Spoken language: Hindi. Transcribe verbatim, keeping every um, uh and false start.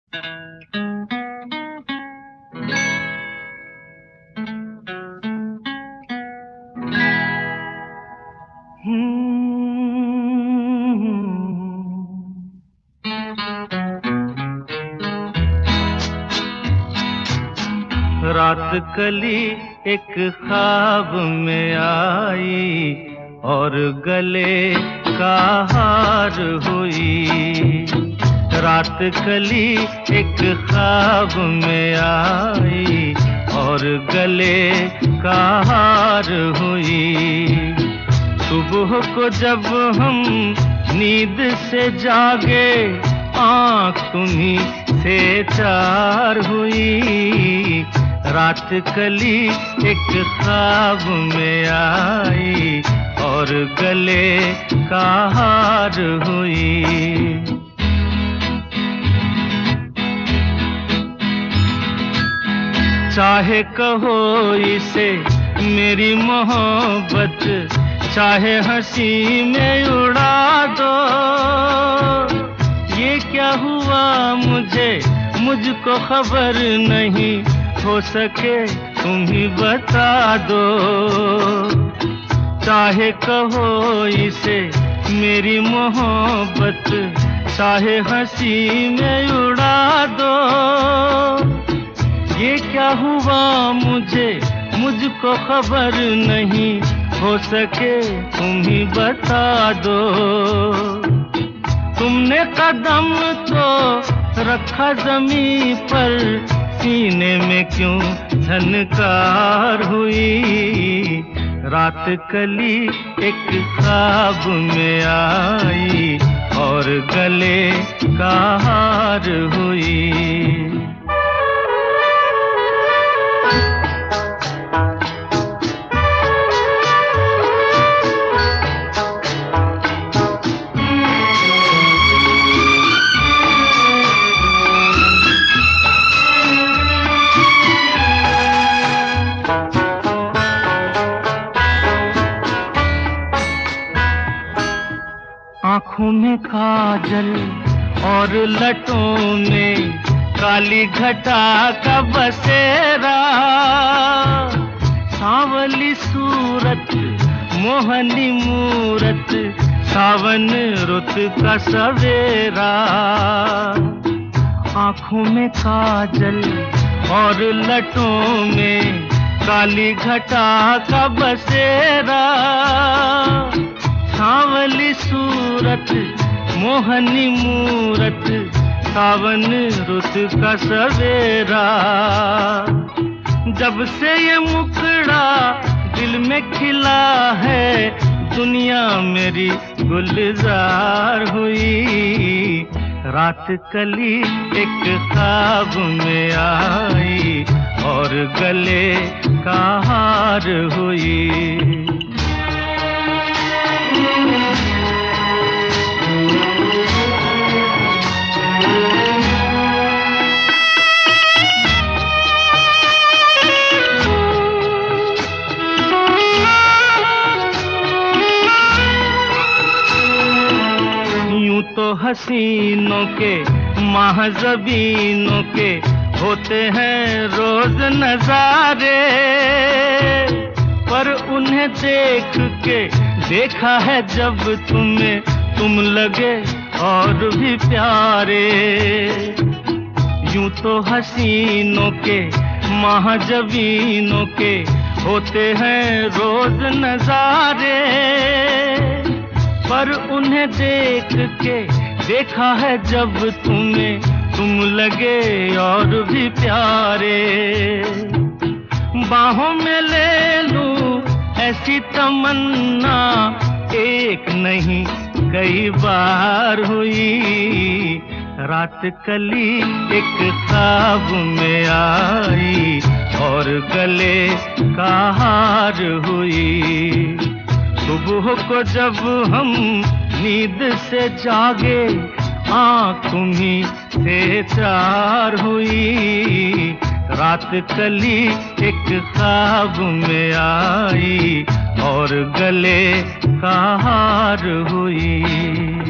रात कली एक ख्वाब में आई और गले का हार हुई। रात कली एक ख्वाब में आई और गले का हार हुई। सुबह को जब हम नींद से जागे आँख तुम्हीं से चार हुई। रात कली एक ख्वाब में आई और गले का हार हुई। चाहे कहो इसे मेरी मोहब्बत, चाहे हंसी में उड़ा दो। ये क्या हुआ मुझे मुझको खबर नहीं, हो सके तुम ही बता दो। चाहे कहो इसे मेरी मोहब्बत, चाहे हंसी में उड़ा दो। ये क्या हुआ मुझे मुझको खबर नहीं, हो सके तुम ही बता दो। तुमने कदम तो रखा जमीन पर, सीने में क्यों झनकार हुई। रात कली एक ख्वाब में आई और गले का हार हुई। आँखों में काजल और लटों में काली घटा का बसेरा। सांवली सूरत मोहनी मूरत, सावन रुत का सवेरा। आँखों में काजल और लटों में काली घटा का बसेरा। सांवली सूरत मोहनी मूरत, सावन रुत का सवेरा। जब से ये मुखड़ा दिल में खिला है, दुनिया मेरी गुलजार हुई। रात कली एक ख्वाब में आई और गले का हार हुई। यूं तो हसीनों के महज़बीनों के होते हैं रोज नजारे, पर उन्हें देख के देखा है जब तुम्हें, तुम लगे और भी प्यारे। यूं तो हसीनों के महज़बीनों के होते हैं रोज नजारे, पर उन्हें देख के देखा है जब तुम्हें, तुम लगे और भी प्यारे। बाहों में ले लूं ऐसी तमन्ना, एक नहीं कई बार हुई। रात कली एक ख्वाब में आई और गले का हार हुई। सुबह को जब हम नींद से जागे आँख तुम्हीं से चार हुई। रात कली एक ख्वाब में आई और गले का हार हुई।